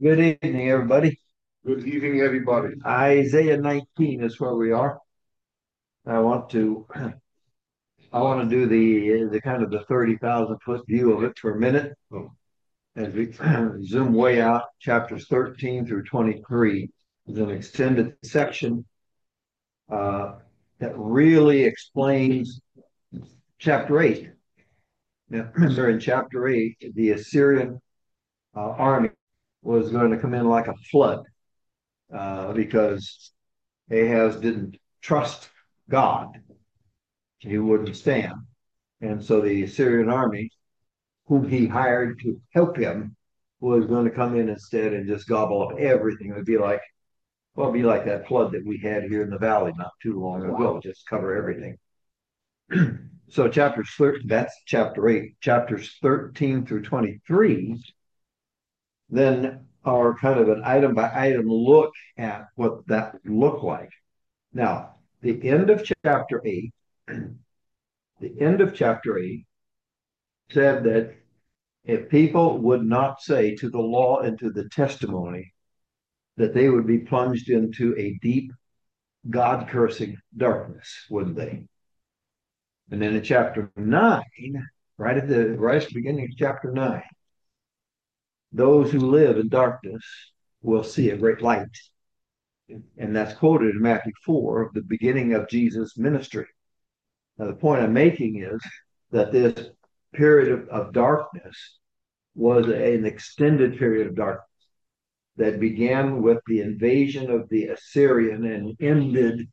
Good evening, everybody. Good evening, everybody. Isaiah 19 is where we are. I want to I want to do the kind of the 30,000 foot view of it for a minute as we zoom way out. Chapters 13 through 23 is an extended section uh, that really explains chapter 8. Now, remember in chapter 8, the Assyrian army was going to come in like a flood because Ahaz didn't trust God. He wouldn't stand. And so the Assyrian army, whom he hired to help him, was going to come in instead and just gobble up everything. It would be like, well, it'd be like that flood that we had here in the valley not too long ago, just cover everything. So chapters 13, that's chapter 8. Chapters 13 through 23 then are kind of an item by item look at what that looked like. Now, the end of chapter 8, the end of chapter 8 said that if people would not say to the law and to the testimony, that they would be plunged into a deep God cursing darkness, wouldn't they? And then in chapter 9, right at the beginning of chapter 9, those who live in darkness will see a great light. And that's quoted in Matthew 4, the beginning of Jesus' ministry. Now, the point I'm making is that this period of darkness was an extended period of darkness that began with the invasion of the Assyrian and ended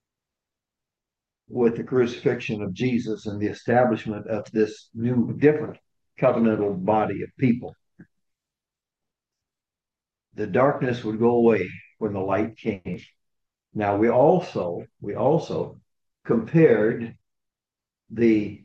with the crucifixion of Jesus and the establishment of this new, different covenantal body of people. The darkness would go away when the light came. Now we also compared the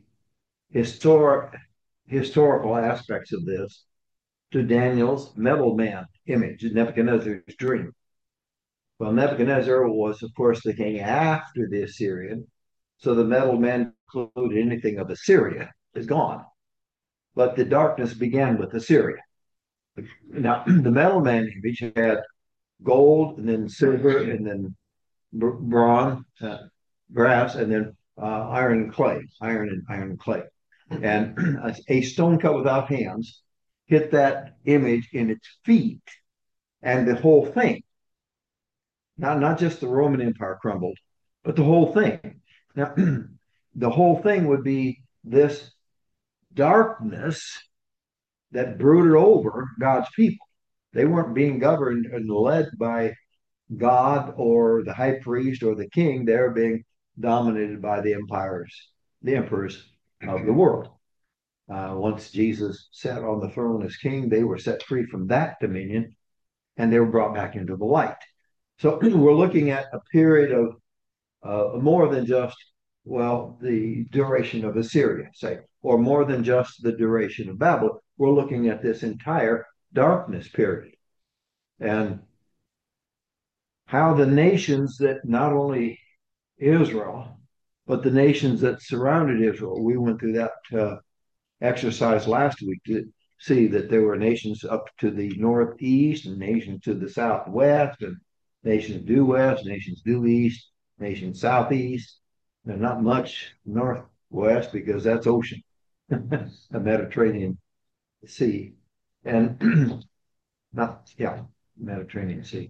historical aspects of this to Daniel's metal man image, Nebuchadnezzar's dream. Well, Nebuchadnezzar was, of course, the king after the Assyrian, so the metal man included anything of Assyria is gone. But the darkness began with Assyria. Now, the metal man image had gold and then silver and then bronze, brass, and then iron and clay, iron and clay. And a stone cut without hands hit that image in its feet, and the whole thing, not just the Roman Empire crumbled, but the whole thing. Now, the whole thing would be this darkness that brooded over God's people. They weren't being governed and led by God or the high priest or the king. They were being dominated by the emperors of the world. Once Jesus sat on the throne as king, they were set free from that dominion and they were brought back into the light. So we're looking at a period of more than just, well, the duration of Assyria, say, or more than just the duration of Babylon. We're looking at this entire darkness period and how the nations that not only Israel, but the nations that surrounded Israel, we went through that exercise last week to see that there were nations up to the northeast and nations to the southwest and nations due west, nations due east, nations southeast. And not much northwest because that's ocean, the Mediterranean Sea, and not yeah, Mediterranean Sea.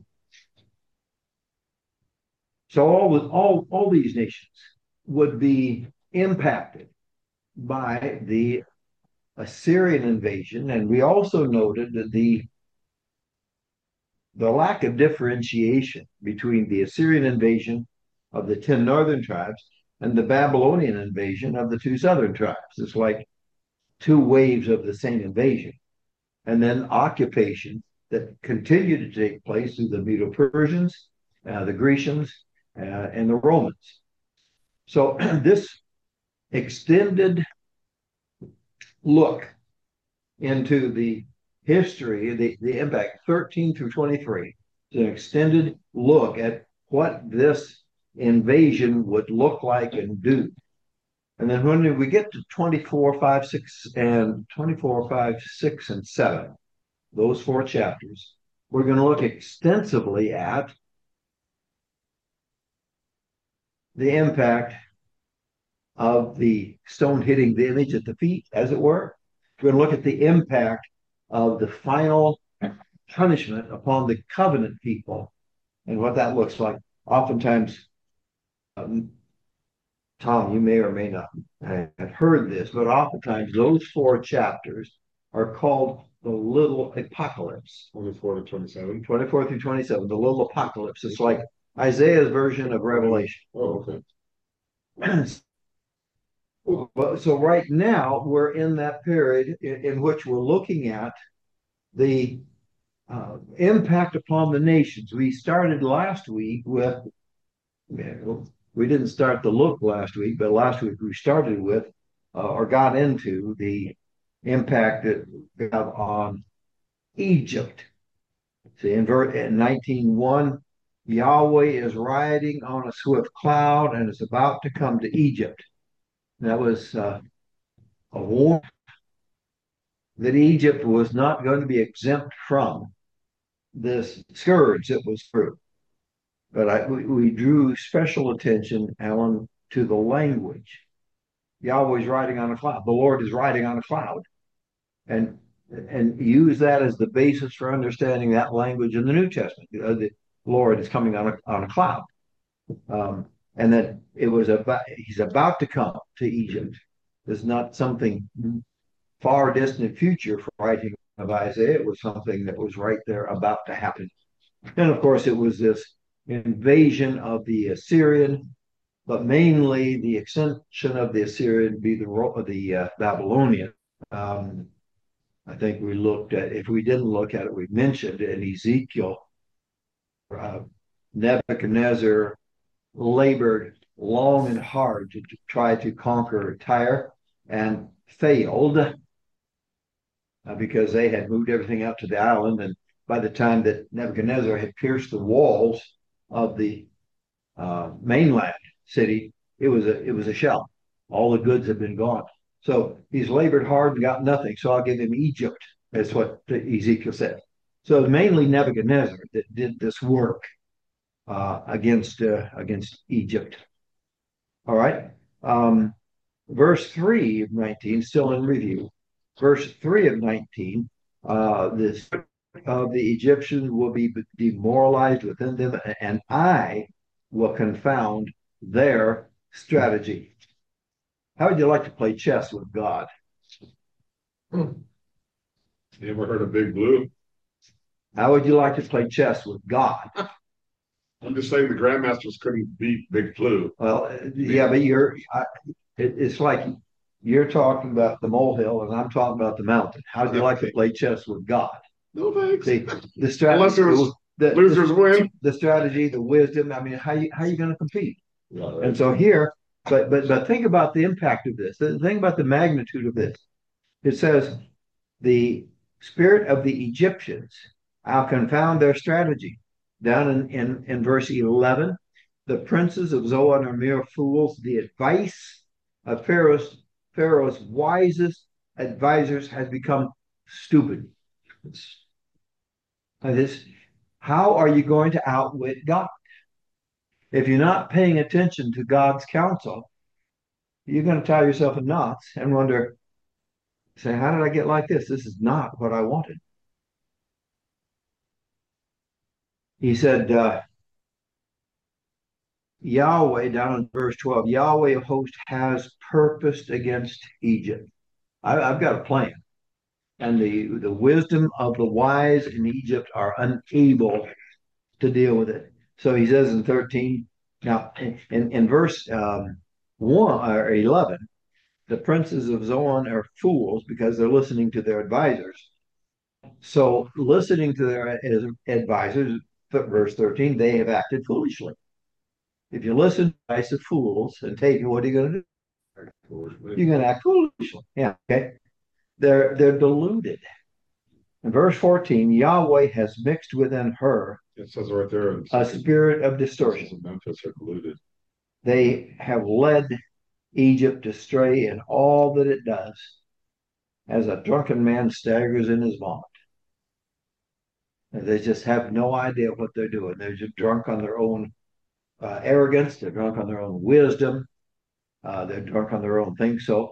So all these nations would be impacted by the Assyrian invasion, and we also noted that the lack of differentiation between the Assyrian invasion of the 10 northern tribes and the Babylonian invasion of the two southern tribes. It's like two waves of the same invasion. And then occupation that continued to take place through the Medo Persians, the Grecians, and the Romans. So this extended look into the history, the impact 13 through 23, is an extended look at what this invasion would look like and do. And then when we get to 24, 5, 6, and 24, 5, 6, and 7, those four chapters, we're going to look extensively at the impact of the stone hitting the image at the feet, as it were. We're going to look at the impact of the final punishment upon the covenant people and what that looks like. Oftentimes, um, Tom, you may or may not have heard this, but oftentimes those four chapters are called the little apocalypse. 24 to 27. 24 through 27, the little apocalypse. It's like Isaiah's version of Revelation. Oh, okay. So right now we're in that period in which we're looking at the impact upon the nations. We started last week with, we didn't start the look last week, but last week we started with or got into the impact that we have on Egypt. See, in 19:1, Yahweh is riding on a swift cloud and is about to come to Egypt. That was a warning that Egypt was not going to be exempt from this scourge that was through. But we drew special attention, Alan, to the language. Yahweh's riding on a cloud. The Lord is riding on a cloud. And use that as the basis for understanding that language in the New Testament. The Lord is coming on a cloud. And that it was he's about to come to Egypt. It's not something far distant future for writing of Isaiah. It was something that was right there about to happen. And of course, it was this invasion of the Assyrian, but mainly the extension of the Assyrian would be the Babylonian. I think we looked at, if we didn't look at it, we mentioned in Ezekiel, Nebuchadnezzar labored long and hard to try to conquer Tyre and failed because they had moved everything out to the island. And by the time that Nebuchadnezzar had pierced the walls of the mainland city, it was a shell. All the goods had been gone. So he's labored hard and got nothing. So I'll give him Egypt. That's what Ezekiel said. So mainly Nebuchadnezzar that did this work against Egypt. All right. Verse 3 of 19, still in review. Verse 3 of 19, this of the Egyptians will be demoralized within them, and I will confound their strategy. How would you like to play chess with God? You ever heard of Big Blue? How would you like to play chess with God? I'm just saying the grandmasters couldn't beat Big Blue. Well, yeah, but it's like you're talking about the molehill and I'm talking about the mountain. How would you like to play chess with God? No thanks. See, the strategy, Unless there's losers win. The strategy, the wisdom. I mean, how you going to compete? Right. And so here, but think about the impact of this. Think about the magnitude of this. It says, the spirit of the Egyptians, I'll confound their strategy. Down in verse 11, the princes of Zoan are mere fools. The advice of Pharaoh's wisest advisors has become stupid. How are you going to outwit God? If you're not paying attention to God's counsel, you're going to tie yourself in knots and wonder, say, how did I get like this? This is not what I wanted. He said, Yahweh, down in verse 12, Yahweh of hosts has purposed against Egypt. I've got a plan. And the wisdom of the wise in Egypt are unable to deal with it. So he says in 13, now in verse 1 or 11, the princes of Zoan are fools because they're listening to their advisors. So listening to their advisors, verse 13, they have acted foolishly. If you listen to the advice of fools and take it, what are you going to do? You're going to act foolishly. Yeah, okay. They're deluded. In verse 14, Yahweh has mixed within her It says right there. a spirit of distortion. Memphis are deluded. They have led Egypt astray in all that it does, as a drunken man staggers in his vomit. They just have no idea what they're doing. They're just drunk on their own arrogance. They're drunk on their own wisdom. They're drunk on their own things. So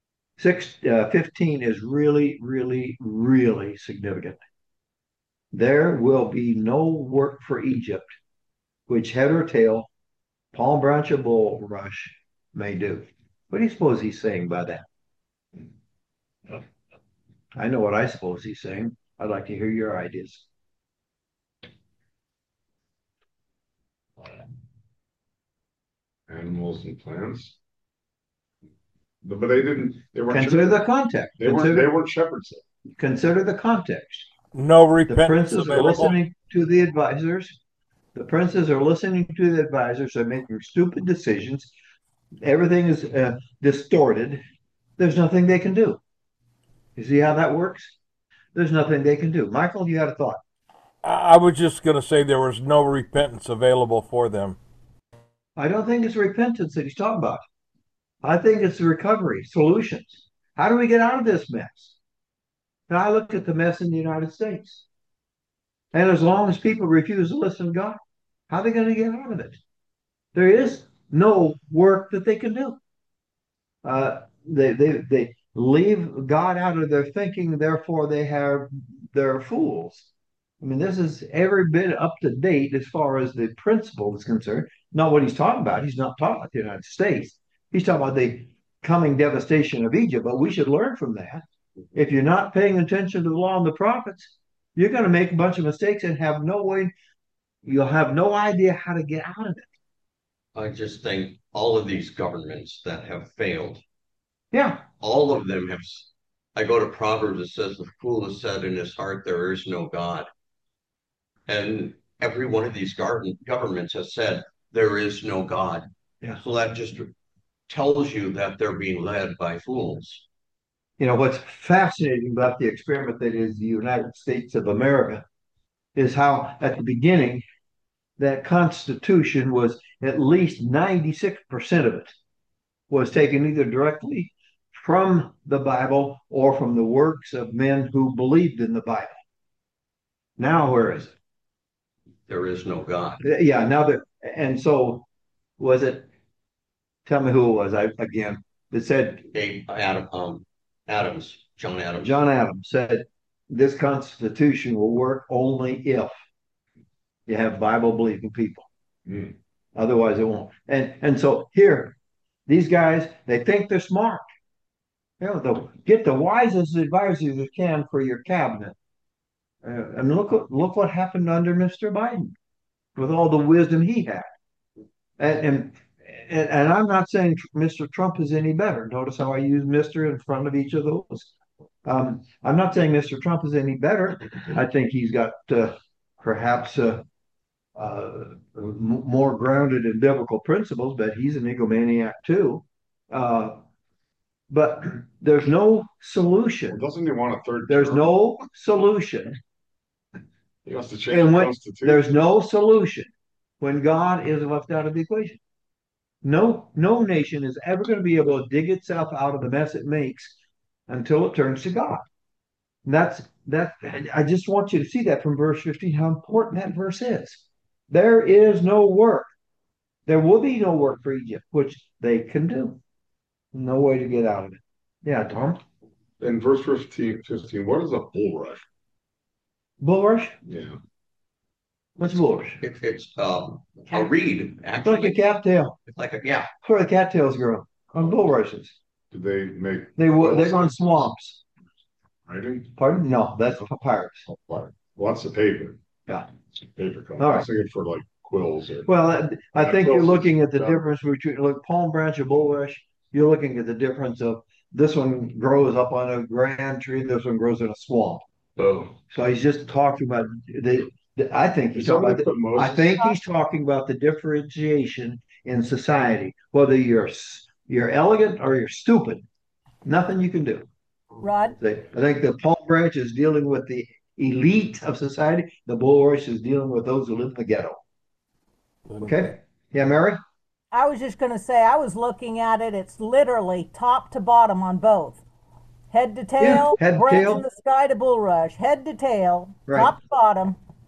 15 is really, really, really significant. There will be no work for Egypt, which head or tail, palm branch or bulrush may do. What do you suppose he's saying by that? I know what I suppose he's saying. I'd like to hear your ideas. Animals and plants. But they didn't. They weren't. Consider the context. They weren't. They weren't shepherds. Consider the context. No The repentance princes are available. listening to the advisors. The princes are listening to the advisors. They're making stupid decisions. Everything is distorted. There's nothing they can do. You see how that works? There's nothing they can do. Michael, you had a thought. I was just going to say there was no repentance available for them. I don't think it's repentance that he's talking about. I think it's recovery, solutions. How do we get out of this mess? And I look at the mess in the United States. And as long as people refuse to listen to God, how are they going to get out of it? There is no work that they can do. They leave God out of their thinking, therefore they're fools. I mean, this is every bit up to date as far as the principle is concerned. Not what he's talking about. He's not talking about the United States. He's talking about the coming devastation of Egypt. But we should learn from that. If you're not paying attention to the law and the prophets, you're going to make a bunch of mistakes and have no way. You'll have no idea how to get out of it. I just think all of these governments that have failed, Yeah, all of them have. I go to Proverbs, it says, the fool has said in his heart, there is no God. And every one of these governments has said, there is no God. yeah. So that just tells you that they're being led by fools. You know, what's fascinating about the experiment that is the United States of America is how, at the beginning, that Constitution was at least 96% of it was taken either directly from the Bible or from the works of men who believed in the Bible. Now, where is it? There is no God. Yeah, now that, and so was it, tell me who it was, again, that said, Adams, John Adams. John Adams said, this Constitution will work only if you have Bible believing people. Mm. Otherwise, it won't. And so here, these guys, they think they're smart. You know, they'll get the wisest advisors you can for your cabinet. And look what happened under Mr. Biden with all the wisdom he had. And and and I'm not saying Mr. Trump is any better. Notice how I use Mr. in front of each of those. I'm not saying Mr. Trump is any better. I think he's got perhaps more grounded in biblical principles, but he's an egomaniac too. Uh, but there's no solution. Doesn't he want a third There's term? no solution. He wants to change And the when Constitution. there's no solution when God is left out of the equation. No nation is ever going to be able to dig itself out of the mess it makes until it turns to God. And that. I just want you to see that from verse 15, how important that verse is. There is no work. There will be no work for Egypt, which they can do. No way to get out of it. Yeah, Tom. In verse 15, what is a bulrush? Bulrush? Yeah. What's bulrush? It's a reed, It's like a actually. cattail. It's like a, yeah. That's where the cattails grow on bulrushes. Do they make They go in swamps. writing? Pardon? No, that's papyrus. Lots of paper. Yeah. Paper cup. All I right. was thinking for like quills or Well, I Yeah, think you're quills looking at the yeah. difference between look palm branch and bulrush. You're looking at the difference of this one grows up on a grand tree, this one grows in a swamp. Oh. So he's just talking about I think he's Did talking somebody about put Moses? I think he's talking about the differentiation in society, whether you're elegant or you're stupid. Nothing you can do. Rod? I think the palm branch is dealing with the elite of society. The bulrush is dealing with those who live in the ghetto. Okay? Yeah, Mary? I was just going to say, I was looking at it. It's literally top to bottom on both. Head to tail, head to branch tail. in the sky to bulrush. Head to tail, Right. top to bottom.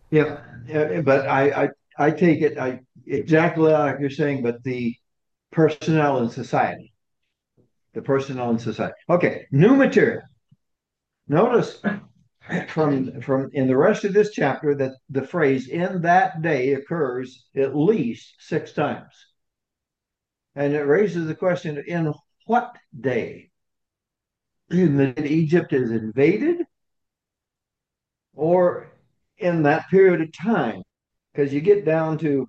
Yeah, but I take it I exactly like you're saying, but personnel in society, the personnel in society. Okay, new material. Notice from in the rest of this chapter that the phrase "in that day" occurs at least 6 times, and it raises the question: in what day? That Egypt is invaded, or in that period of time? Because you get down to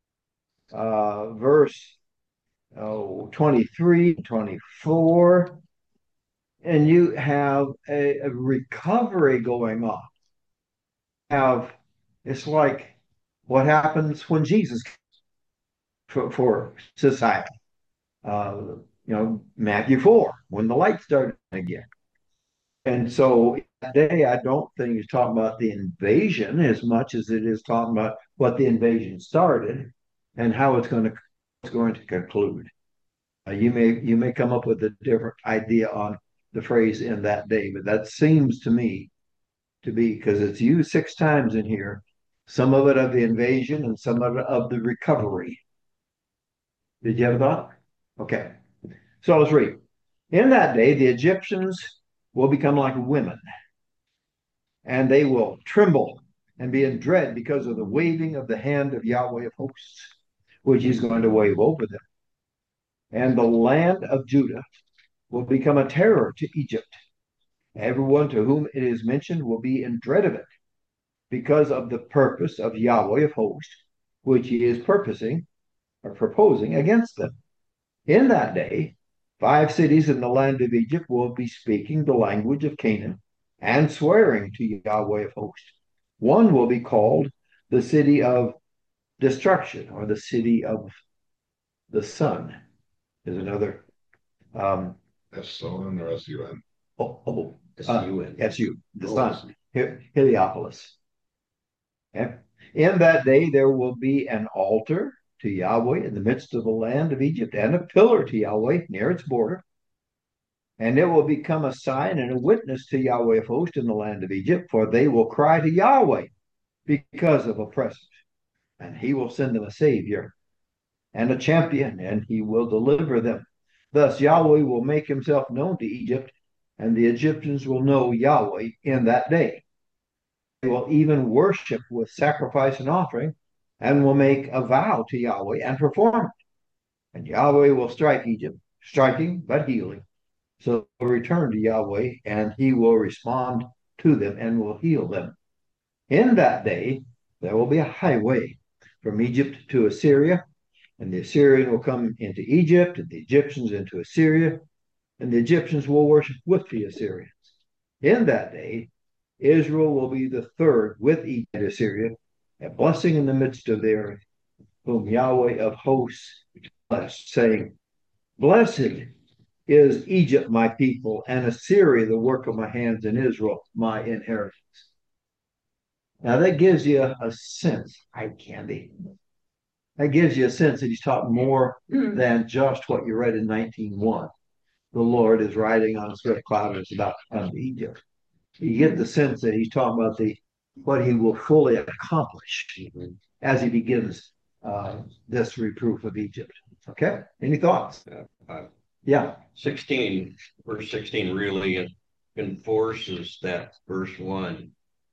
verse 23, 24, and you have a recovery going on. Have It's like what happens when Jesus for society. Matthew 4, when the light started again. And so that day, I don't think he's talking about the invasion as much as it is talking about what the invasion started and how it's going to conclude. You may come up with a different idea on the phrase "in that day," but that seems to me to be because it's used 6 times in here, some of it of the invasion and some of it of the recovery. Did you have a thought? Okay. So let's read. In that day, the Egyptians will become like women, and they will tremble and be in dread because of the waving of the hand of Yahweh of hosts, which he's going to wave over them. And the land of Judah will become a terror to Egypt. Everyone to whom it is mentioned will be in dread of it because of the purpose of Yahweh of hosts, which he is purposing or proposing against them. In that day, 5 cities in the land of Egypt will be speaking the language of Canaan and swearing to Yahweh of hosts. One will be called the city of destruction, or the city of the sun, is another. S-O-N or S-U-N? S-U-N. S-U, the sun, Heliopolis. Okay? In that day, there will be an altar to Yahweh in the midst of the land of Egypt, and a pillar to Yahweh near its border. And it will become a sign and a witness to Yahweh of hosts in the land of Egypt, for they will cry to Yahweh because of oppressors, and he will send them a savior and a champion, and he will deliver them. Thus Yahweh will make himself known to Egypt, and the Egyptians will know Yahweh in that day. They will even worship with sacrifice and offering, and will make a vow to Yahweh and perform it. And Yahweh will strike Egypt, striking but healing. So they'll return to Yahweh, and he will respond to them and will heal them. In that day, there will be a highway from Egypt to Assyria, and the Assyrian will come into Egypt, and the Egyptians into Assyria, and the Egyptians will worship with the Assyrians. In that day, Israel will be the third with Egypt and Assyria, a blessing in the midst of the earth, whom Yahweh of hosts blessed, saying, "Blessed is Egypt my people, and Assyria the work of my hands, and Israel my inheritance." Now that gives you a sense, eye candy. That gives you a sense that he's talking more than just what you read in 19:1. The Lord is riding on a swift cloud and is about to come to Egypt. You get the sense that he's talking about what he will fully accomplish as he begins this reproof of Egypt. Okay? Any thoughts? Yeah. 16, verse 16 really enforces that verse 1.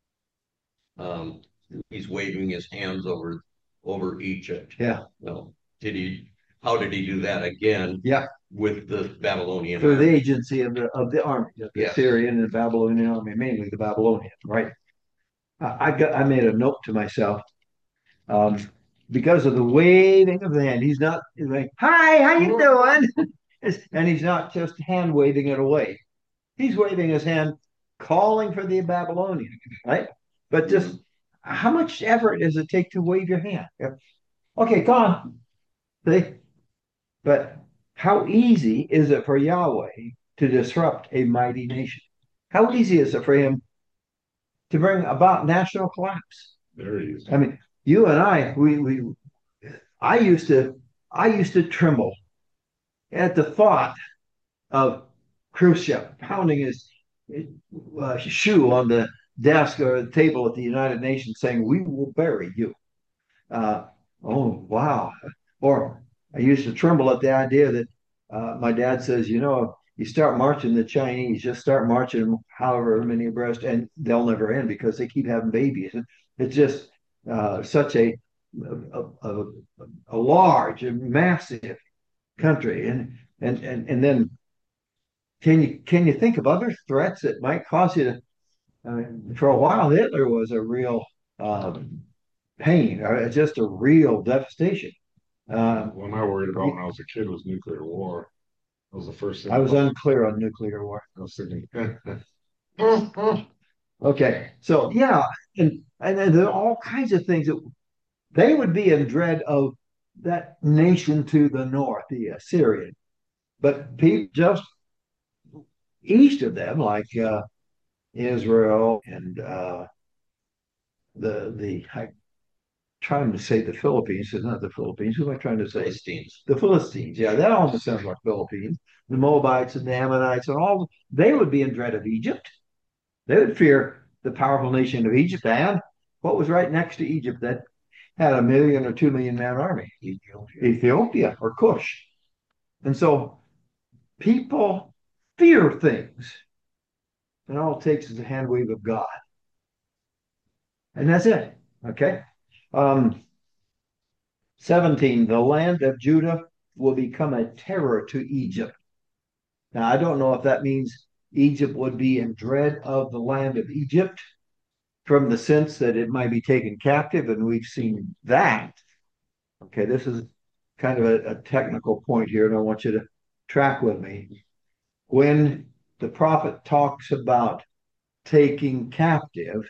He's waving his hands over Egypt. Yeah. No, how did he do that again? Yeah. With the Babylonian Through the army? agency of the army, of the Yes. Syrian and Babylonian army, mainly the Babylonian, right? I made a note to myself, because of the waving of the hand. He's like, "Hi, how you doing?" And he's not just hand waving it away. He's waving his hand, calling for the Babylonian, right? But just how much effort does it take to wave your hand? Okay, come on. See? But how easy is it for Yahweh to disrupt a mighty nation? How easy is it for him to bring about national collapse? Very easy. I mean, you and I used to tremble at the thought of Khrushchev pounding his shoe on the desk or a table at the United Nations saying, "We will bury you." Uh, oh, wow. Or I used to tremble at the idea that my dad says, you start marching the Chinese, just start marching them however many abreast, and they'll never end because they keep having babies. It's just such a, a large, a massive country, and then can you think of other threats that might cause you to? I mean, for a while, Hitler was a real pain, just a real devastation. One I worried about when I was a kid was nuclear war. That was the first thing I was unclear on nuclear war. I was thinking. Okay, so yeah, and there are all kinds of things that they would be in dread of that nation to the north, the Assyrian. But people just east of them, like Israel and the I'm trying to say the Philippines. It's not the Philippines. Who am I trying to say? Philistines. The Philistines. Yeah, that almost sounds like Philippines. The Moabites and the Ammonites and all they would be in dread of Egypt. They would fear the powerful nation of Egypt and what was right next to Egypt that had 1 million or 2 million man army, Ethiopia or Cush. And so people fear things, and all it takes is a hand wave of God, and that's it. Okay. 17, the land of Judah will become a terror to Egypt. Now, I don't know if that means Egypt would be in dread of the land of Egypt from the sense that it might be taken captive, and we've seen that. Okay, this is kind of a technical point here, and I want you to track with me. When the prophet talks about taking captive,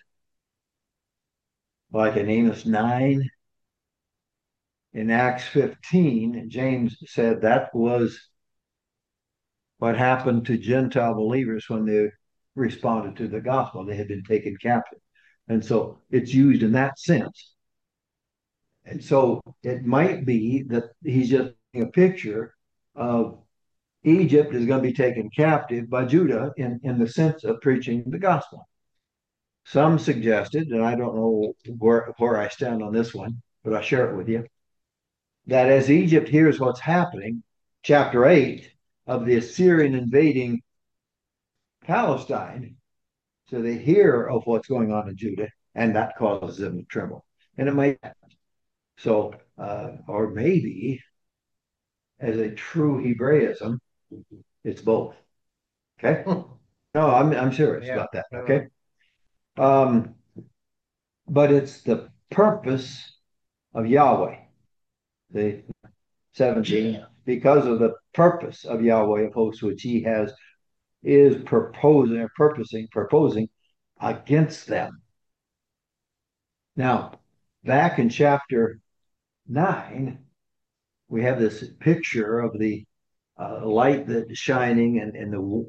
like in Amos 9, in Acts 15, James said that was what happened to Gentile believers when they responded to the gospel. They had been taken captive. And so it's used in that sense. And so it might be that he's just a picture of Egypt is going to be taken captive by Judah in the sense of preaching the gospel. Some suggested, and I don't know where I stand on this one, but I'll share it with you, that as Egypt hears what's happening, chapter 8 of the Assyrian invading Palestine, so they hear of what's going on in Judah, and that causes them to tremble. And it might happen. So, or maybe as a true Hebraism, it's both. Okay. No, I'm serious about that. Okay. But it's the purpose of Yahweh. The 17, because of the purpose of Yahweh of hosts, which he is proposing against them. Now, back in chapter 9, we have this picture of the light that is shining, and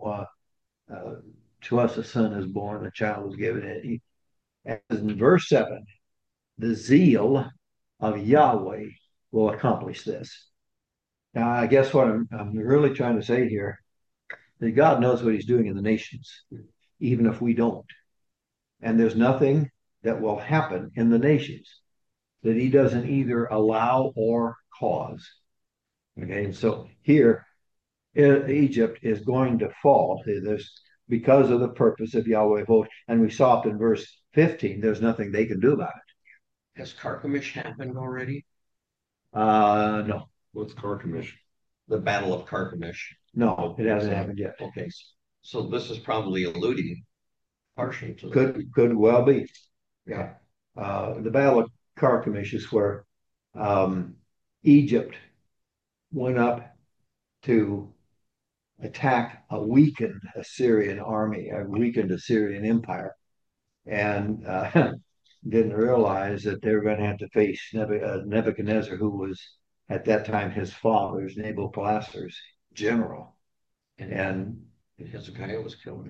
to us a son is born, a child is given. And in verse 7, the zeal of Yahweh will accomplish this. Now, I guess what I'm really trying to say here that God knows what he's doing in the nations, even if we don't. And there's nothing that will happen in the nations that he doesn't either allow or cause. Okay, so here, Egypt is going to fall. There's because of the purpose of Yahweh of hosts, and we saw it in verse 15. There's nothing they can do about it. Has Carchemish happened already? No, What's Carchemish? The Battle of Carchemish. no, it hasn't happened yet. Okay, so this is probably alluding partially to Could well be. Yeah. The Battle of Carchemish is where Egypt went up to attack a weakened Assyrian army, a weakened Assyrian empire, and didn't realize that they were going to have to face Nebuchadnezzar, who was at that time his father's, Nabopolassar's general. And Hezekiah was killed.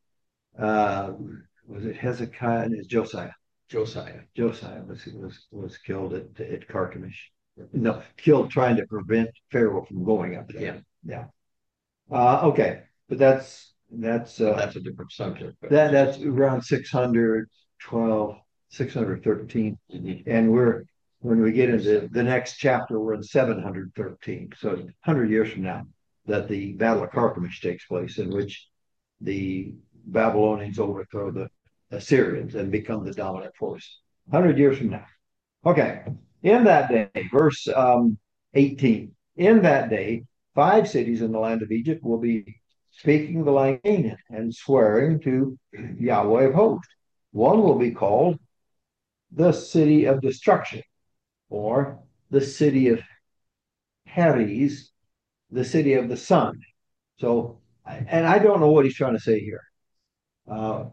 Was it Hezekiah? And it's Josiah. Josiah. Josiah was killed at Carchemish. No, killed trying to prevent Pharaoh from going up there. Yeah. Yeah. Okay, but that's That's That's a different subject. But that's around 612, 613. Mhm. And when we get into the next chapter, we're in 713. So 100 years from now, that the Battle of Carchemish takes place, in which the Babylonians overthrow the Assyrians and become the dominant force. 100 years from now. Okay. In that day, verse 18. In that day, 5 cities in the land of Egypt will be speaking the language of Canaan and swearing to Yahweh of hosts. One will be called the city of destruction, or the city of Heres, the city of the sun. So, and I don't know what he's trying to say here. Uh,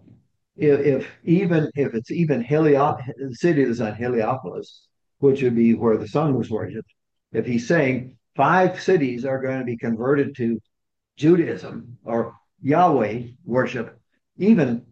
if it's even the city of the sun, Heliopolis, which would be where the sun was worshipped, if he's saying 5 cities are going to be converted to Judaism or Yahweh worship, even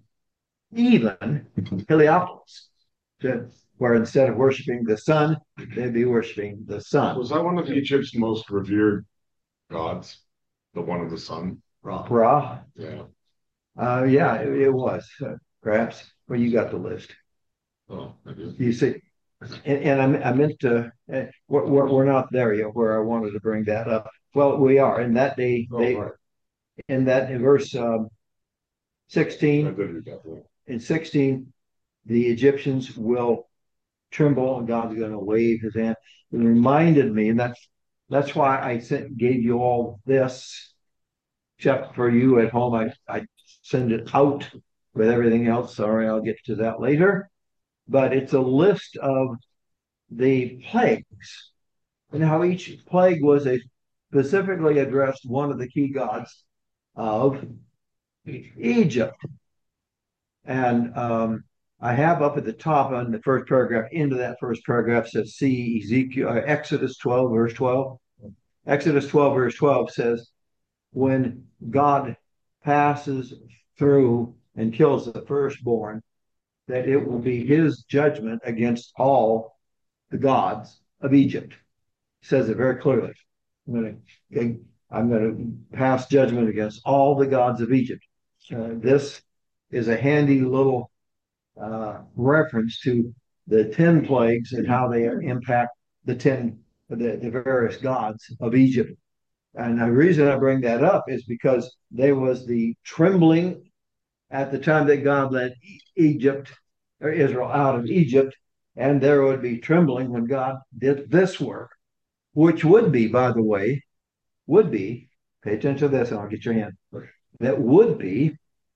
Heliopolis, where instead of worshiping the sun, they'd be worshiping the sun. Was that one of Egypt's most revered gods? The one of the sun? Ra, Yeah. yeah, it was perhaps. Well, you got the list. Oh, I do. You see, and I meant to. We're not there yet. Where I wanted to bring that up. Well, we are. In that day, Oh, they right. in verse I 16. did read that. Yeah. In 16, the Egyptians will tremble, and God's going to wave His hand. It reminded me, and that's why I gave you all this. Except for you at home, I send it out with everything else. Sorry, I'll get to that later. But it's a list of the plagues and how each plague was specifically addressed one of the key gods of Egypt. And I have up at the top on the first paragraph, into that first paragraph says, see Ezekiel, Exodus 12, verse 12. Exodus 12, verse 12 says, when God passes through and kills the firstborn, that it will be his judgment against all the gods of Egypt. It says it very clearly. I'm going to pass judgment against all the gods of Egypt. This is a handy little reference to the 10 plagues and how they impact the various gods of Egypt. And the reason I bring that up is because there was the trembling at the time that God led Egypt or Israel out of Egypt, and there would be trembling when God did this work, which would be, by the way, pay attention to this and I'll get your hand, that would be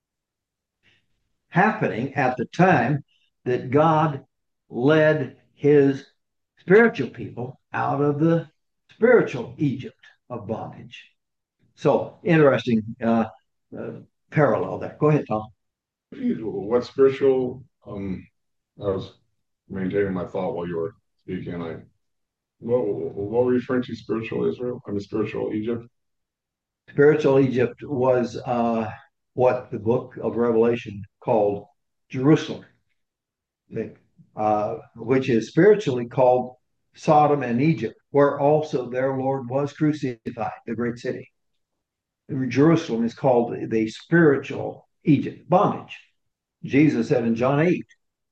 happening at the time that God led his spiritual people out of the spiritual Egypt of bondage. So interesting parallel there. Go ahead, Tom. What spiritual? I was maintaining my thought while you were speaking. What were you referring to? Spiritual Israel? I mean, spiritual Egypt. Spiritual Egypt was what the book of Revelation called Jerusalem, which is spiritually called Sodom and Egypt, where also their Lord was crucified, the great city. Jerusalem is called the spiritual Egypt, bondage. Jesus said in John 8,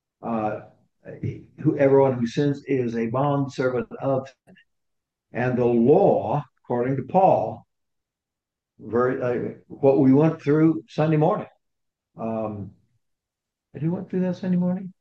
everyone who sins is a bond servant of sin. And the law, according to Paul, what we went through Sunday morning. Did you went through that Sunday morning?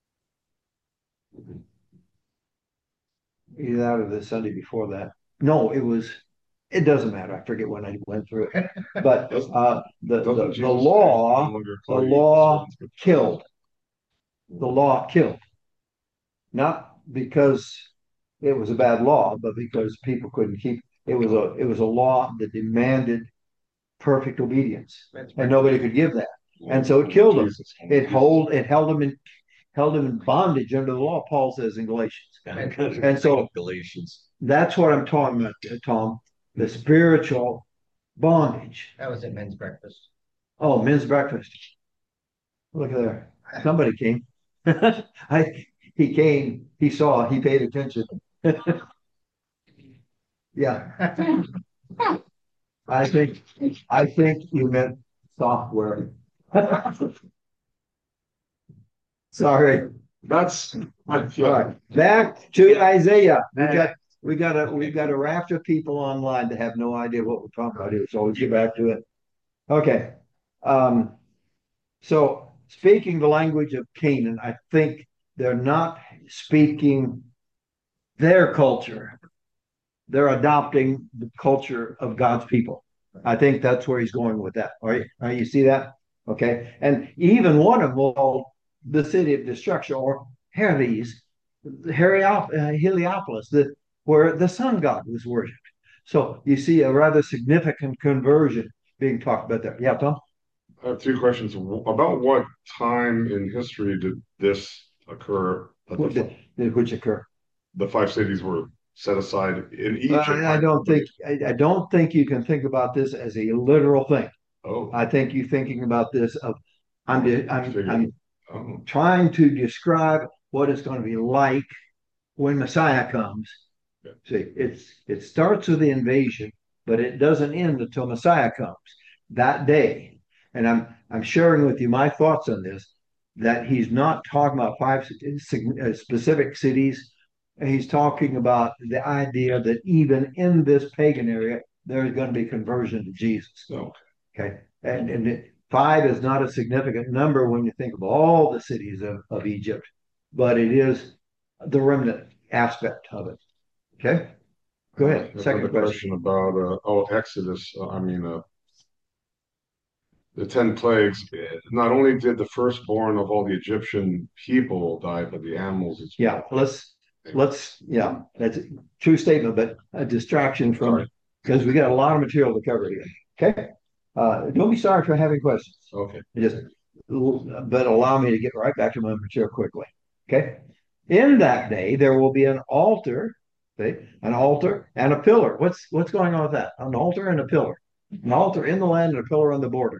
Either that or the Sunday before that. No, it doesn't matter. I forget when I went through it. But the law killed. The law killed. Not because it was a bad law, but because people couldn't keep it was a law that demanded perfect obedience. And nobody could give that. And so it killed them. It held them in bondage under the law, Paul says in Galatians. And so Galatians. that's what I'm talking about, Tom. The spiritual bondage. That was at men's breakfast. Oh, men's breakfast. Look at there. Somebody came. He came, he saw, he paid attention. Yeah. I think you meant software. Sorry. That's All right, back to Isaiah. We got a raft of people online that have no idea what we're talking about here, so we'll get back to it. Okay. Um, so speaking the language of Canaan, I think they're not speaking their culture. They're adopting the culture of God's people. I think that's where he's going with that. All right, you see that? Okay. And even one of them called the city of destruction, or Hades, Heliopolis, where the sun god was worshipped. So you see a rather significant conversion being talked about there. Yeah, Tom? I have two questions. About what time in history did this occur? That What which occur? the five cities were set aside in Egypt. I don't think you can think about this as a literal thing. Oh, I think you're thinking about this of I'm oh, trying to describe what it's going to be like when Messiah comes. yeah. See, it starts with the invasion, but it doesn't end until Messiah comes that day. And I'm sharing with you my thoughts on this. That he's not talking about five specific cities. He's talking about the idea that even in this pagan area, there's going to be conversion to Jesus. So, Okay, and five is not a significant number when you think of all the cities of Egypt, but it is the remnant aspect of it. Okay, go ahead. I have Second another question. question about Exodus. The 10 plagues. Not only did the firstborn of all the Egyptian people die, but the animals as Yeah, well. yeah, that's a true statement, but a distraction from Sorry. because we got a lot of material to cover here. Okay, don't be sorry for having questions. Okay. Just, but allow me to get right back to my material quickly. Okay, in that day there will be an altar, okay, an altar and a pillar. What's going on with that? An altar and a pillar. An altar in the land and a pillar on the border.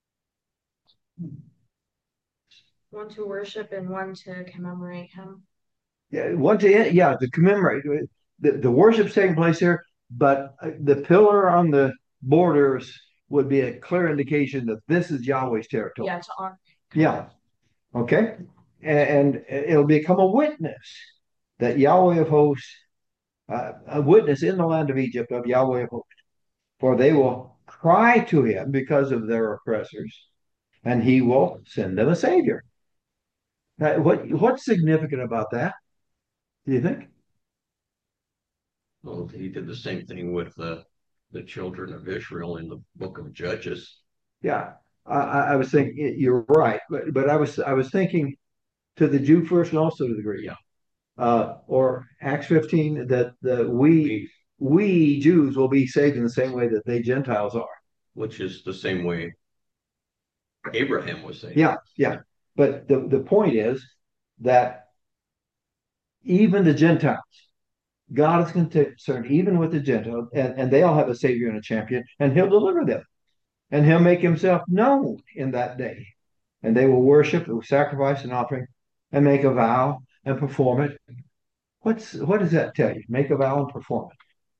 One to worship and one to commemorate him. Yeah, to commemorate the worship's taking place here, but the pillar on the borders would be a clear indication that this is Yahweh's territory. Yeah, to honor. Yeah. Okay. And it'll become a witness that Yahweh of hosts, a witness in the land of Egypt of Yahweh of hosts, for they will cry to him because of their oppressors, and he will send them a savior. What's significant about that? Do you think? Well, he did the same thing with the children of Israel in the book of Judges. Yeah, I was thinking you're right, but I was thinking to the Jew first and also to the Greek. Yeah. Or Acts 15 that we Jews will be saved in the same way that they Gentiles are. Which is the same way Abraham was saved. Yeah, yeah. But the point is that even the Gentiles, God is concerned even with the Gentiles, and they all have a Savior and a champion, and He'll deliver them, and He'll make Himself known in that day, and they will worship, will sacrifice an offering, and make a vow and perform it. What does that tell you? Make a vow and perform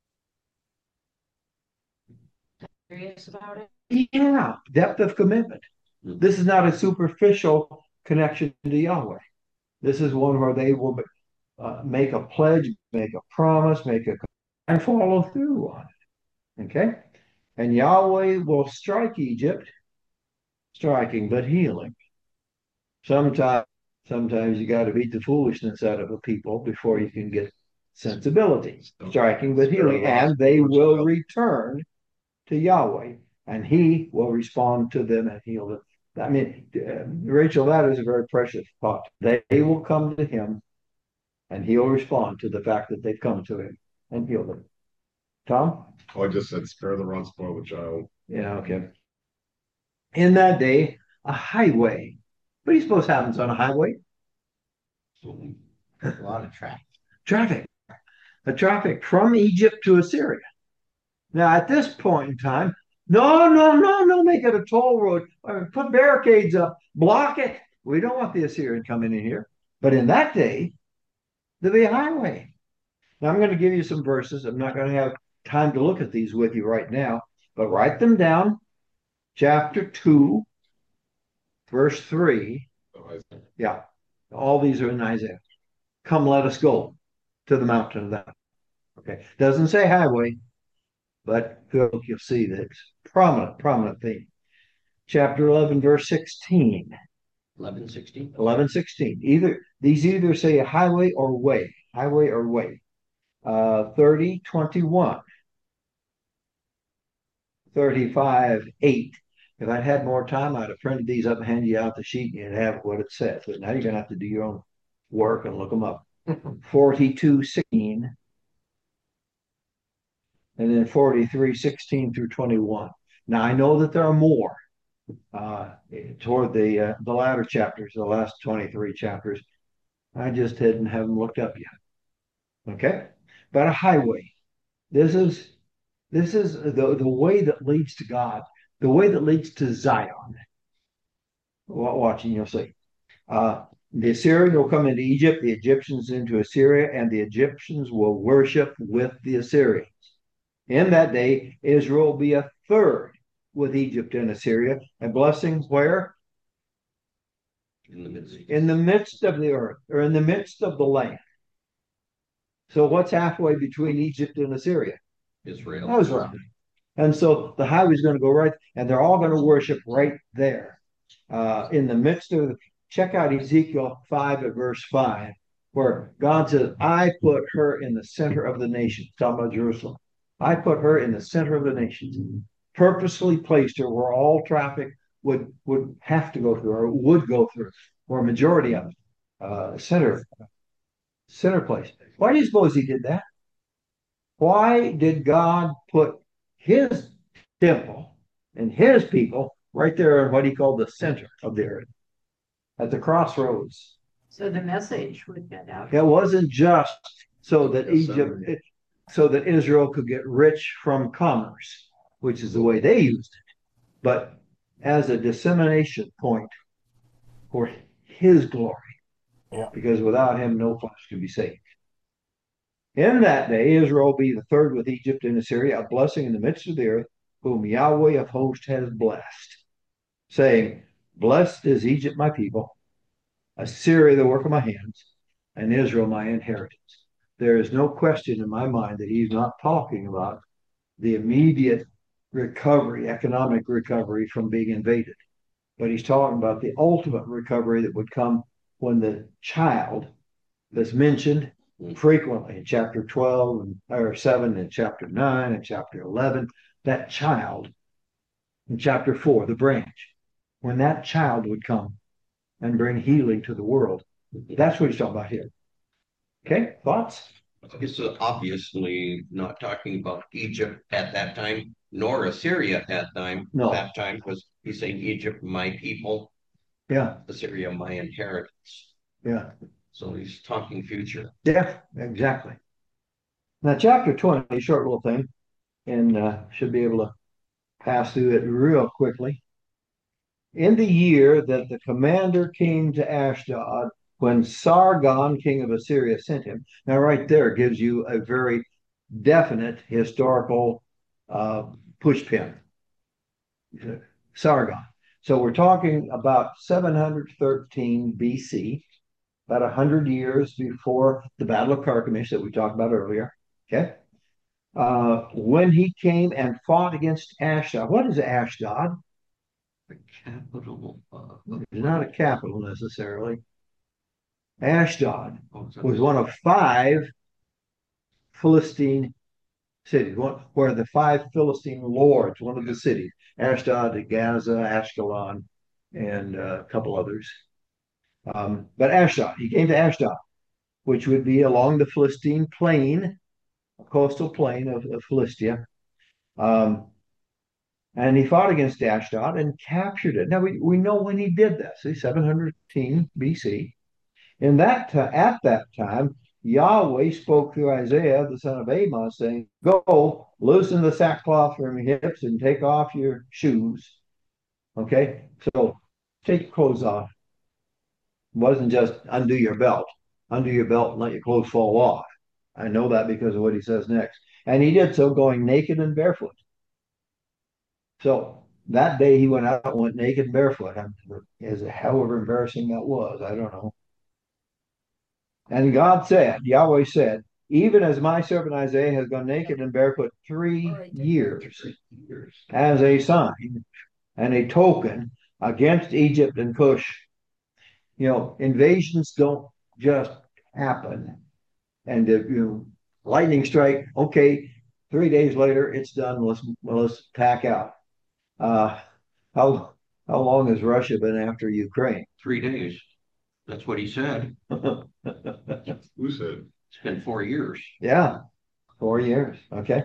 Curious about it. it. Yeah, depth of commitment. This is not a superficial connection to Yahweh. This is one where they will make a pledge, make a promise, and follow through on it. Okay? And Yahweh will strike Egypt, striking but healing. Sometimes you got to beat the foolishness out of a people before you can get sensibility. Striking but healing, and they will return to Yahweh, and He will respond to them and heal them. I mean, Rachel, that is a very precious thought. They will come to Him, and He'll respond to the fact that they've come to Him and heal them. Tom? Oh, I just said spare the rod, spoil the child. Yeah, okay. In that day, a highway. What do you suppose happens on a highway? A lot of traffic. Traffic. A traffic from Egypt to Assyria. Now, at this point in time, no, make it a toll road. Put barricades up, block it. We don't want the Assyrian coming in here. But in that day, there'll be a highway. Now, I'm going to give you some verses. I'm not going to have time to look at these with you right now, but write them down. chapter 2, verse 3. Oh, Isaiah. Yeah, all these are in Isaiah. Come, let us go to the mountain of that. Okay, doesn't say highway, but look, you'll see that it's prominent theme. Chapter 11, verse 16. 11:16. 11:16. Either say highway or way. Highway or way. 30:21. 35:8. If I'd had more time, I'd have printed these up and handed you out the sheet and you'd have what it says. But now you're going to have to do your own work and look them up. 42:16. And then 43:16 through 21. Now I know that there are more toward the latter chapters, the last 23 chapters. I just didn't have them looked up yet. Okay, but a highway. This is the way that leads to God, the way that leads to Zion. Watching, you'll see. The Assyrian will come into Egypt, the Egyptians into Assyria, and the Egyptians will worship with the Assyrians. In that day, Israel will be a third with Egypt and Assyria, and blessings where? In the midst. In the midst of the earth, or in the midst of the land. So what's halfway between Egypt and Assyria? Israel. Israel. And so the highway is going to go right, and they're all going to worship right there. In the midst of, check out Ezekiel 5 at verse 5, where God says, I put her in the center of the nation. Talking about Jerusalem. I put her in the center of the nations. Purposely placed her where all traffic would have to go through, or would go through, or a majority of it. Center place. Why do you suppose he did that? Why did God put his temple and his people right there in what he called the center of the earth, at the crossroads? So the message would get out. It wasn't just so that so that Israel could get rich from commerce, which is the way they used it, but as a dissemination point for his glory. Yeah. Because without him, no flesh could be saved. In that day, Israel will be the third with Egypt and Assyria, a blessing in the midst of the earth, whom Yahweh of hosts has blessed, saying, blessed is Egypt my people, Assyria the work of my hands, and Israel my inheritance. There is no question in my mind that he's not talking about the immediate recovery, economic recovery from being invaded, but he's talking about the ultimate recovery that would come when the child that's mentioned frequently in chapter 12 or 7 and chapter 9 and chapter 11, that child in chapter 4, the branch, when that child would come and bring healing to the world. That's what he's talking about here. Okay, thoughts? It's obviously not talking about Egypt at that time, nor Assyria at that time. No. That time was he's saying Egypt, my people. Yeah. Assyria, my inheritance. Yeah. So he's talking future. Yeah, exactly. Now, chapter 20, short little thing, and should be able to pass through it real quickly. In the year that the commander came to Ashdod, when Sargon, king of Assyria, sent him. Now, right there gives you a very definite historical pushpin. Sargon. So we're talking about 713 BC, about 100 years before the Battle of Carchemish that we talked about earlier. Okay. When he came and fought against Ashdod. What is Ashdod? The capital. It's not a capital necessarily. Ashdod was one of 5 Philistine cities, where the 5 Philistine lords, one of the cities, Ashdod, Gaza, Ashkelon, and a couple others. But Ashdod, he came to Ashdod, which would be along the Philistine plain, a coastal plain of Philistia. And he fought against Ashdod and captured it. Now, we know when he did this, 713 BC. At that time, Yahweh spoke through Isaiah, the son of Amos, saying, go, loosen the sackcloth from your hips and take off your shoes. Okay, so take your clothes off. It wasn't just undo your belt. Undo your belt and let your clothes fall off. I know that because of what he says next. And he did so going naked and barefoot. So that day he went out and went naked and barefoot. As however embarrassing that was, I don't know. And God said, Yahweh said, even as my servant Isaiah has gone naked and barefoot 3 years as a sign and a token against Egypt and Cush. Invasions don't just happen. And lightning strike, okay, 3 days later, it's done. Let's pack out. How how long has Russia been after Ukraine? 3 days. That's what he said. Who said? It's been 4 years. Yeah, 4 years. Okay.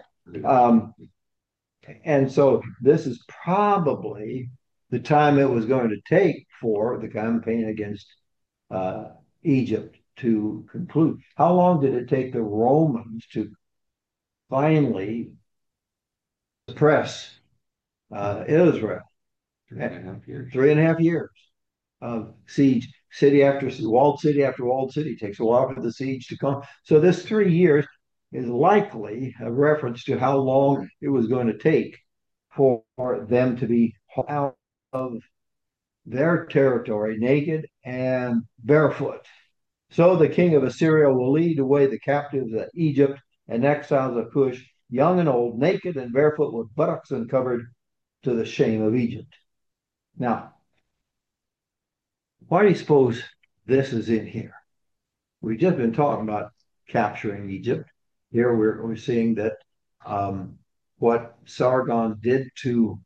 And so this is probably the time it was going to take for the campaign against Egypt to conclude. How long did it take the Romans to finally suppress Israel? 3.5 years. 3.5 years of siege, walled city after walled city. It takes a while for the siege to come. So this 3 years is likely a reference to how long it was going to take for them to be out of their territory naked and barefoot. So the king of Assyria will lead away the captives of Egypt and exiles of Cush, young and old, naked and barefoot, with buttocks uncovered, to the shame of Egypt. Now, why do you suppose this is in here? We've just been talking about capturing Egypt. Here we're seeing that what Sargon did to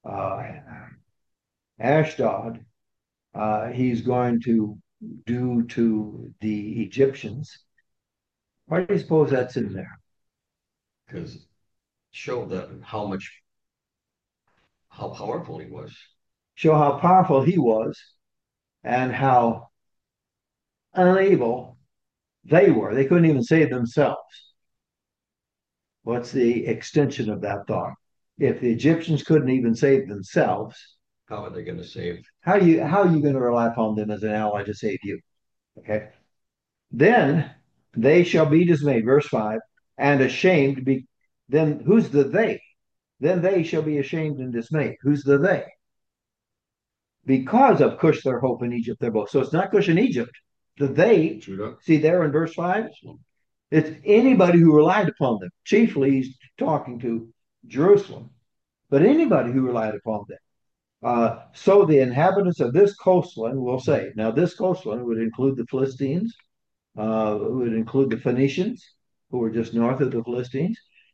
Ashdod, he's going to do to the Egyptians. Why do you suppose that's in there? Because show them how powerful he was. Show how powerful he was and how unable they were. They couldn't even save themselves. What's the extension of that thought? If the Egyptians couldn't even save themselves, How are they going to save? how are you going to rely upon them as an ally to save you? Okay. Then they shall be dismayed, verse 5, and ashamed. Then who's the they? Then they shall be ashamed and dismayed. Who's the they? Because of Cush, their hope in Egypt, they're both. So it's not Cush in Egypt. The they, Judah. see there in verse 5? It's anybody who relied upon them. Chiefly, he's talking to Jerusalem, but anybody who relied upon them. So the inhabitants of this coastland will say, now this coastland would include the Philistines, would include the Phoenicians, who were just north of the Philistines,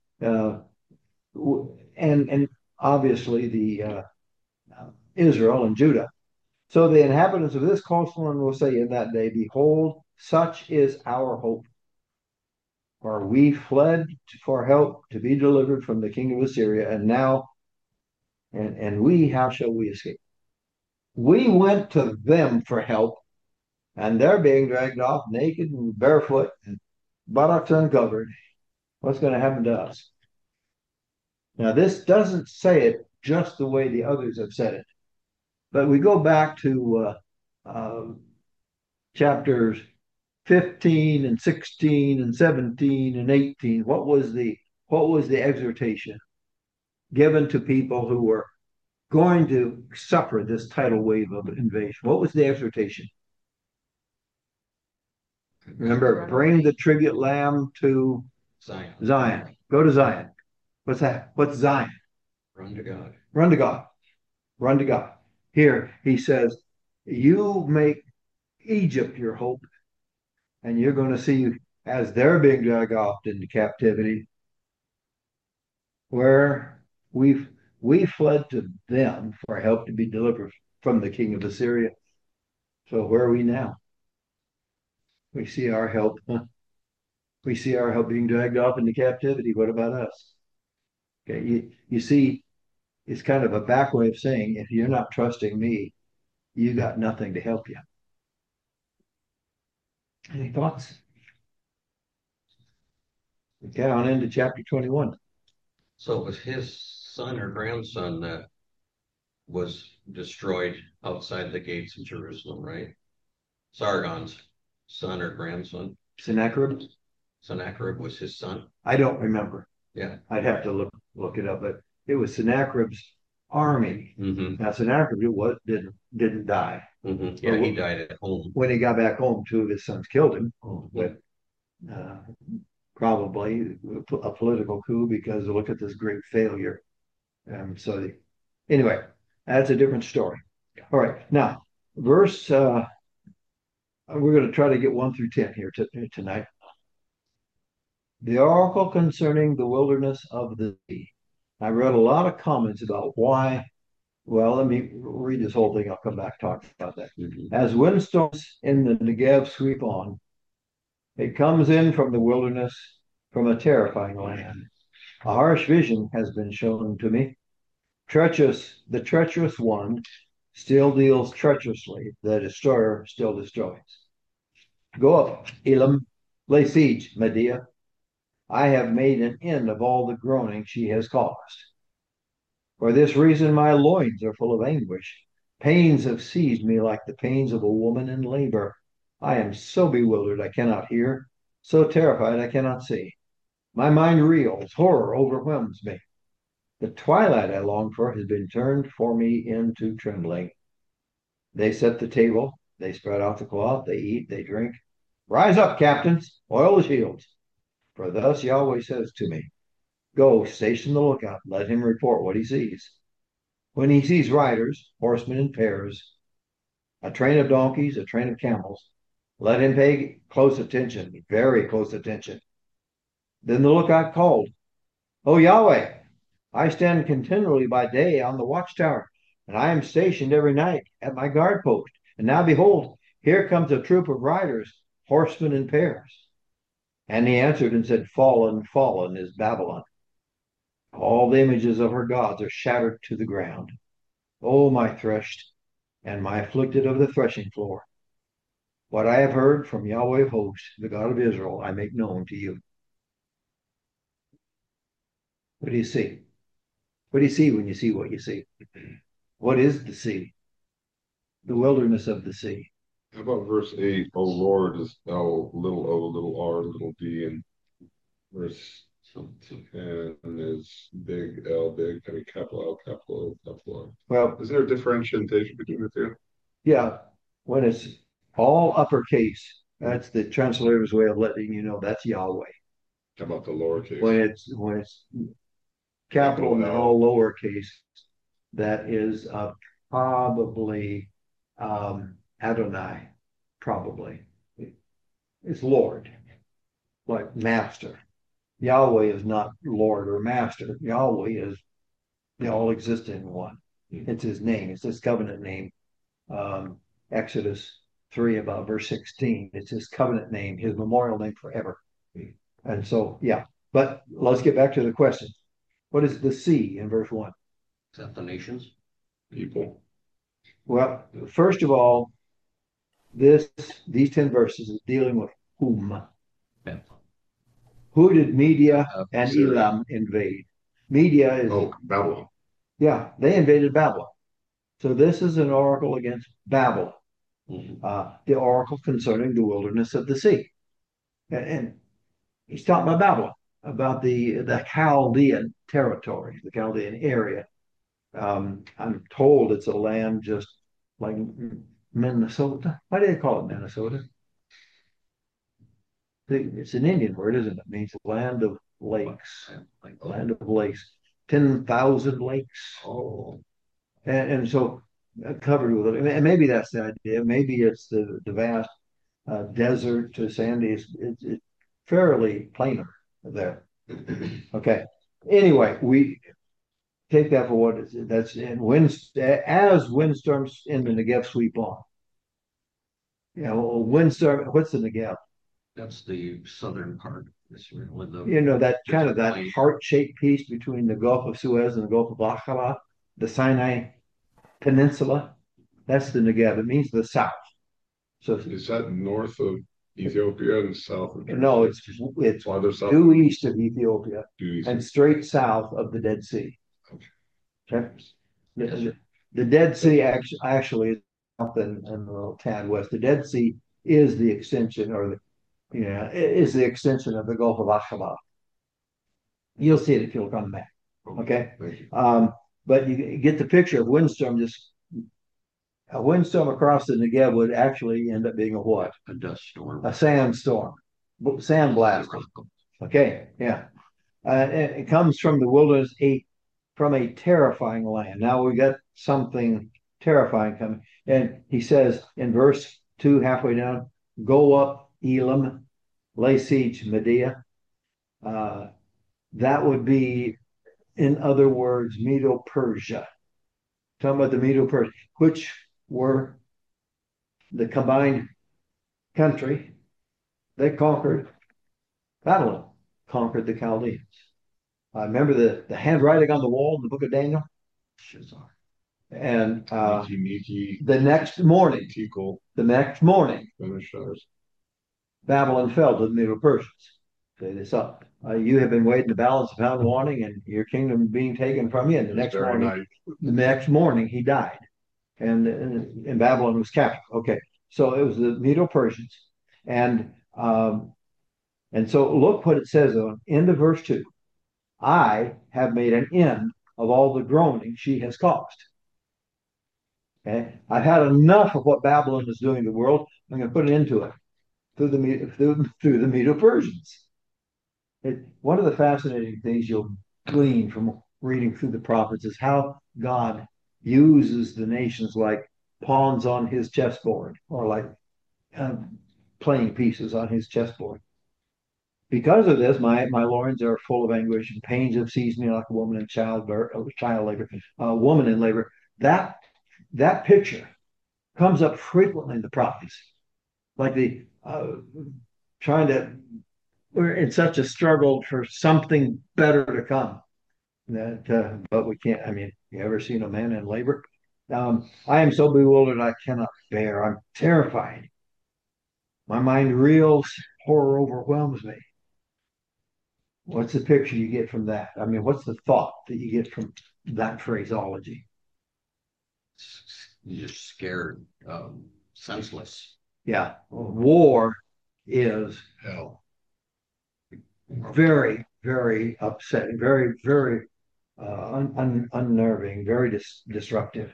and obviously the Israel and Judah. So the inhabitants of this coastland will say in that day, behold, such is our hope. For we fled for help to be delivered from the king of Assyria, and now, and we, how shall we escape? We went to them for help, and they're being dragged off naked and barefoot and buttocks uncovered. What's going to happen to us? Now, this doesn't say it just the way the others have said it, but we go back to chapters 15 and 16 and 17 and 18. What was the exhortation given to people who were going to suffer this tidal wave of invasion? What was the exhortation? Remember, bring the tribute lamb to Zion. Go to Zion. What's that? What's Zion? Run to God. Run to God. Run to God. Here he says, you make Egypt your hope, and you're going to see as they're being dragged off into captivity, where we fled to them for help to be delivered from the king of Assyria. So where are we now? We see our help. We see our help being dragged off into captivity. What about us? Okay, you see, it's kind of a back way of saying, if you're not trusting me, you got nothing to help you. Any thoughts? Okay, on into chapter 21. So it was his son or grandson that was destroyed outside the gates of Jerusalem, right? Sargon's son or grandson. Sennacherib? Sennacherib was his son. I don't remember. Yeah. I'd have to look it up, but it was Sennacherib's army. Now Sennacherib didn't die. Yeah, he died at home. When he got back home, two of his sons killed him, but probably a political coup because look at this great failure. Anyway, that's a different story. All right, now verse. We're going to try to get 1 through 10 here tonight. The oracle concerning the wilderness of the sea. I read a lot of comments about why. Well, let me read this whole thing. I'll come back talk about that. As windstorms in the Negev sweep on, it comes in from the wilderness, from a terrifying land. A harsh vision has been shown to me. The treacherous one still deals treacherously. The destroyer still destroys. Go up, Elam, lay siege, Medea. I have made an end of all the groaning she has caused. For this reason, my loins are full of anguish. Pains have seized me like the pains of a woman in labor. I am so bewildered I cannot hear, so terrified I cannot see. My mind reels, horror overwhelms me. The twilight I long for has been turned for me into trembling. They set the table, they spread out the cloth, they eat, they drink. Rise up, captains, oil the shields. For thus Yahweh says to me, go, station the lookout, let him report what he sees. When he sees riders, horsemen in pairs, a train of donkeys, a train of camels, let him pay close attention, very close attention. Then the lookout called, O Yahweh, I stand continually by day on the watchtower, and I am stationed every night at my guard post. And now behold, here comes a troop of riders, horsemen in pairs. And he answered and said, fallen, fallen is Babylon. All the images of her gods are shattered to the ground. O my threshed and my afflicted of the threshing floor. What I have heard from Yahweh of hosts, the God of Israel, I make known to you. What do you see? What do you see when you see what you see? What is the sea? The wilderness of the sea. How about verse 8? O Lord is thou little o, little r, little d, and verse 10 is big L, big, I mean, capital L, capital O, capital R. Well, is there a differentiation between the two? Yeah, when it's all uppercase, that's the translator's way of letting you know that's Yahweh. How about the lowercase? When it's capital and all lowercase, that is probably Adonai, probably. It's Lord, like master. Yahweh is not Lord or master. Yahweh is the all existing one. It's his name, it's his covenant name. Exodus 3 about verse 16. It's his covenant name, his memorial name forever. And so, yeah. But let's get back to the question. What is the sea in verse 1? Is that the nations? People. Well, first of all, these 10 verses is dealing with whom? Yeah. Who did Media and Elam invade? Media is Babylon. Yeah, they invaded Babylon. So this is an oracle against Babylon. The oracle concerning the wilderness of the sea. And he's talking about Babylon, about the Chaldean territory, the Chaldean area. I'm told it's a land just like Minnesota. Why do they call it Minnesota? It's an Indian word, isn't it? It means land of lakes. Land of lakes. 10,000 lakes. Oh. And so covered with it. And maybe that's the idea. Maybe it's the vast desert to sandy. It's fairly planar there. Okay. Anyway, we take that for what it is. That's in as windstorms in the Negev sweep on. Windstorm. What's the Negev? That's the southern part. That kind of that heart-shaped piece between the Gulf of Suez and the Gulf of Aqaba, the Sinai Peninsula. That's the Negev. It means the south. So is that north of Ethiopia and south of Jerusalem? No, it's due east of Ethiopia and straight south of the Dead Sea. Okay. The Dead Sea actually is south and a little tad west. The Dead Sea is the extension, is the extension of the Gulf of Aqaba. You'll see it if you'll come back. Okay. but you get the picture of windstorm. Just a windstorm across the Negev would actually end up being a what? A dust storm. A sandstorm, sandblast. Okay, yeah. It comes from the wilderness, from a terrifying land. Now we got something terrifying coming. And he says in verse 2, halfway down, go up, Elam, lay siege, Medea. That would be, in other words, Medo-Persia. Talking about the Medo-Persia, which were the combined country. They conquered Babylon, conquered the Chaldeans. I remember the handwriting on the wall in the book of Daniel. Shazar. And Niki, the next morning, Tikal, Babylon fell to the Medo-Persians. They saw, you have been waiting to balance the pound wanting, and your kingdom being taken from you. And the next morning, he died, and Babylon was captured. Okay, so it was the Medo-Persians, and so look what it says in the verse 2. I have made an end of all the groaning she has caused. Okay, I've had enough of what Babylon is doing to the world. I'm going to put an end to it through the Medo-Persians. One of the fascinating things you'll glean from reading through the prophets is how God uses the nations like pawns on his chessboard, or like playing pieces on his chessboard. Because of this, my loins are full of anguish, and pains have seized me like a woman in child labor, woman in labor. That picture comes up frequently in the prophets, like the we're in such a struggle for something better to come. But we can't. I mean, you ever seen a man in labor? I am so bewildered I cannot bear. I'm terrified. My mind reels. Horror overwhelms me. What's the picture you get from that? I mean, what's the thought that you get from that phraseology? You're just scared, senseless. Yeah, war is hell. Very, very upsetting, very, very unnerving, very disruptive.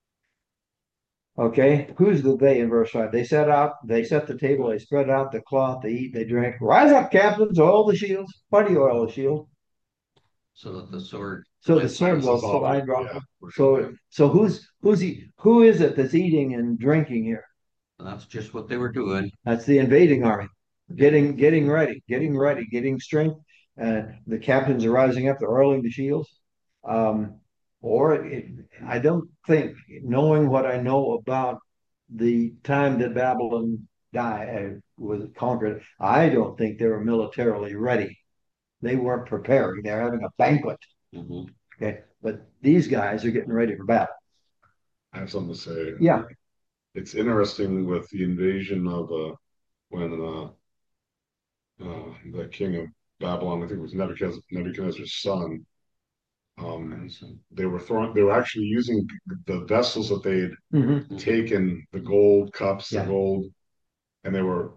Okay, who's the they in verse 5? They set the table, they spread out the cloth, they eat, they drink. Rise up, captains, oil the shields. Why do you oil the shield? So that the sword. So the sword goes flying. Yeah. So who is it that's eating and drinking here? And that's just what they were doing. That's the invading army, getting ready, getting strength. The captains are rising up, they're oiling the shields. I don't think, knowing what I know about the time that Babylon was conquered, I don't think they were militarily ready. They weren't preparing. They're having a banquet. Mm-hmm. Okay, but these guys are getting ready for battle. I have something to say. Yeah, it's interesting with the invasion of when the king of Babylon, I think it was Nebuchadnezzar's son. They were actually using the vessels that they had taken, the gold cups, the gold, and they were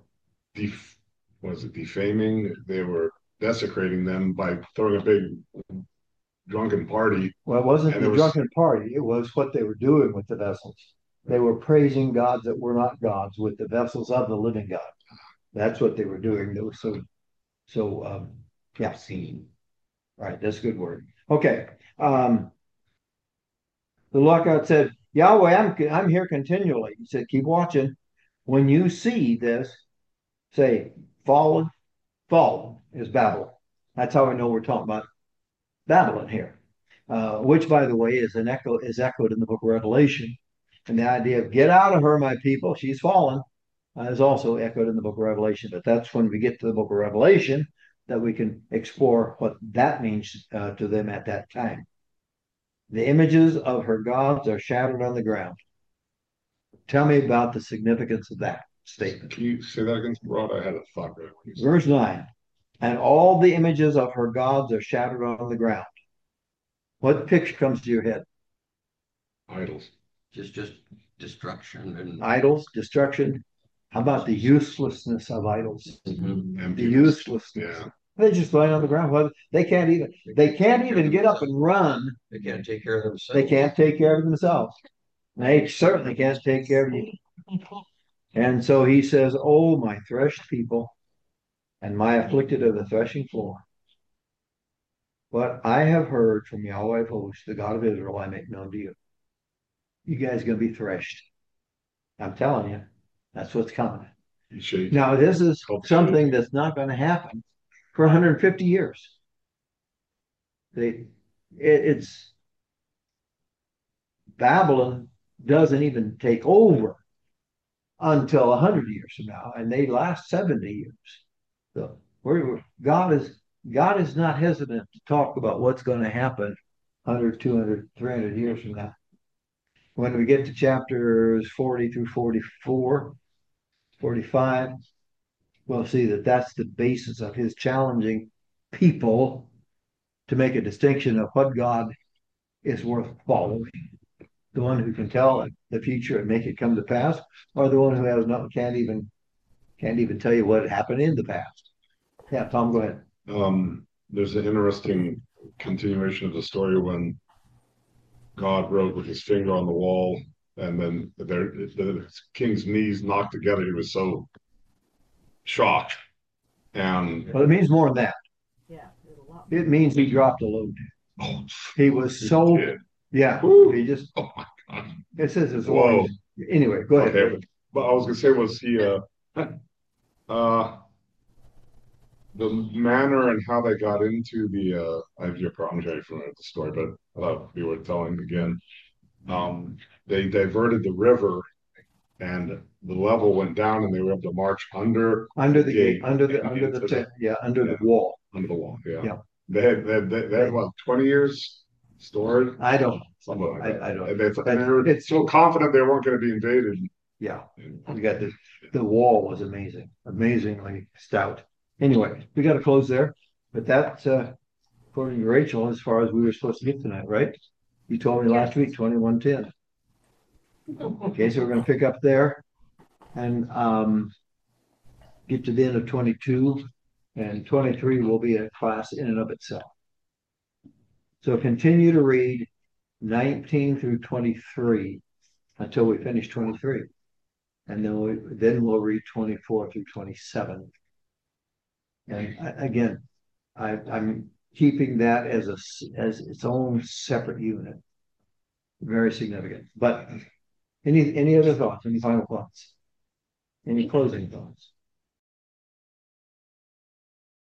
defaming? They were desecrating them by throwing a big drunken party. Well, it wasn't the drunken party. It was what they were doing with the vessels. They were praising gods that were not gods with the vessels of the living God. That's what they were doing. That was so obscene. Right, that's a good word. Okay. The lookout said, Yahweh, I'm here continually. He said, keep watching. When you see this, say, fallen is Babylon. That's how we know we're talking about Babylon here, which, by the way, is echoed in the book of Revelation. And the idea of get out of her, my people, she's fallen, is also echoed in the book of Revelation. But that's when we get to the book of Revelation that we can explore what that means to them at that time. The images of her gods are shattered on the ground. Tell me about the significance of that statement. Can you say that again, Rod? I had a thought there. Verse 9. And all the images of her gods are shattered on the ground. What picture comes to your head? Idols. Just destruction and idols, destruction. How about the uselessness of idols? Mm-hmm. The uselessness. Yeah. They're just lying on the ground. Well, they can't even get up and run. They can't take care of themselves. They can't take care of themselves. They certainly can't take care of you. And so he says, "Oh, my threshed people, and my afflicted of the threshing floor. What I have heard from Yahweh of hosts, the God of Israel, I make known to you. You guys are going to be threshed. I'm telling you, that's what's coming." Now, this is something that's not going to happen for 150 years. It's Babylon doesn't even take over until 100 years from now, and they last 70 years. So God is not hesitant to talk about what's going to happen 100, 200, 300 years from now. When we get to chapters 40 through 44, 45, we'll see that that's the basis of his challenging people to make a distinction of what God is worth following. The one who can tell the future and make it come to pass, or the one who has not can't even tell you what happened in the past. Yeah, Tom, go ahead. There's an interesting continuation of the story when God wrote with his finger on the wall, and then the king's knees knocked together. He was so shocked. And Well, it means more than that. Yeah. It means he dropped a load. oh, He was so, did. yeah, Woo. he just, Oh my God. it says his Whoa. voice. Anyway, go ahead. Okay, but I was gonna say, was he the manner and how they got into the I have your problem with the story, but I thought you were telling again. They diverted the river and the level went down and they were able to march under the gate under the wall. under the wall. Yeah. Yeah. They had what, 20 years stored? I don't. Something like that. I don't. And they were so confident they weren't going to be invaded. Yeah. We got the wall was amazing, amazingly stout. Anyway, we got to close there, but that's according to Rachel, as far as we were supposed to get tonight, right? You told me last week 21:10. Okay, so we're going to pick up there and get to the end of 22, and 23 will be a class in and of itself. So continue to read 19 through 23 until we finish 23, and then we'll read 24 through 27. And again, I'm keeping that as its own separate unit. Very significant. But any other thoughts? Any final thoughts? Any closing thoughts?